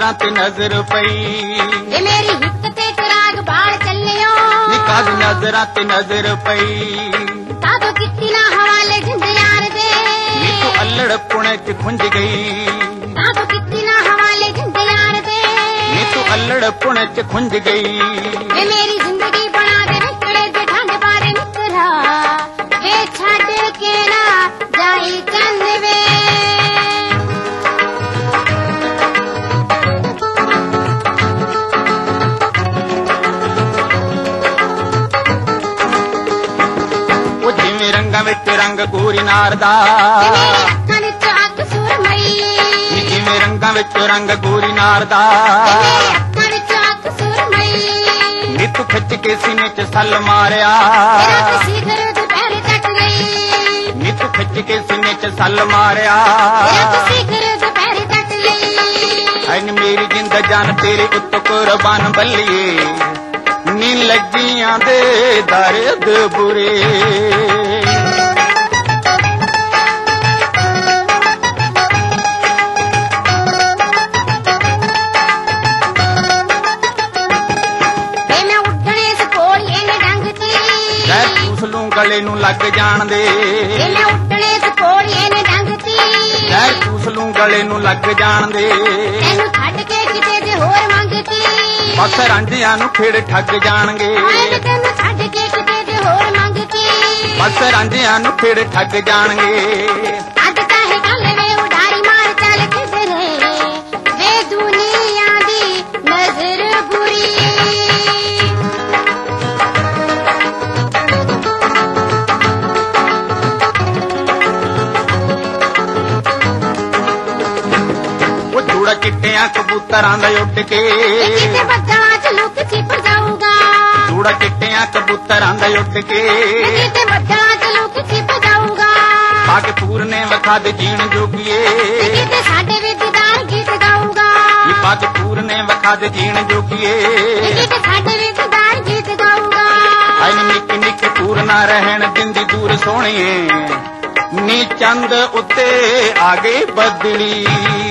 नजरां ते नजर पई मेरी हिक ते चिराग बाल चलियो निकाह नजरां ते नजर पई तादो किती ना हवाले जिंद यार दे नी तू अल्लड़ पुणे च खुंज गई तादो किती ना हवाले जिंद यार दे नी तू अल्लड़ पुणे च खुंज गई वे मेरी जिंदगी बना दे निकले जे ठंड बारे निकरा वे छड़ के ना जाई चंद वे रंगां विच रंग गोरी नार दा जिवें रंगां विच रंग गोरी नार दा नी तू खिच के सीने च सल मारिया नी तू खिच के सीने च सल मारिया मेरी जिंद जान तेरे उत्त कुर्बान बल्लिए नी लगियां दे दर्द बुरे गले नू लग जान दे उठने सकोड़िए ने डंगती लहर चूस लूं गले नू लग जान दे तैनू छड्ड के किते जे होर मंगती बस रांझियां नू खेड़ ठग जाणगे तैनू छड्ड के किते जे होर मंगती बस रांझियां नू खेड़ ठग जाणगे अज चाहे गल वे उडारी मार चल किधरे वे दुनिया दी नजर बुरी चिट्टियां कबूतरां दा उड़ के किते बद्दलां च लुक छिप जाऊगा जूड़ा चिट्टियां कबूतरां दा उड़ के किते बद्दलां च लुक छिप जाऊगा पाके पूरने वखा दे जीण जोगिए किते साडे विददार गीत गाऊगा ये पाके पूरने वखा दे जीण जोगिए किते साडे विददार गीत गाऊगा आई निक निक पूरना रहन दिंदी दूर सोहणीए नी चंद उत्ते आ गई बदली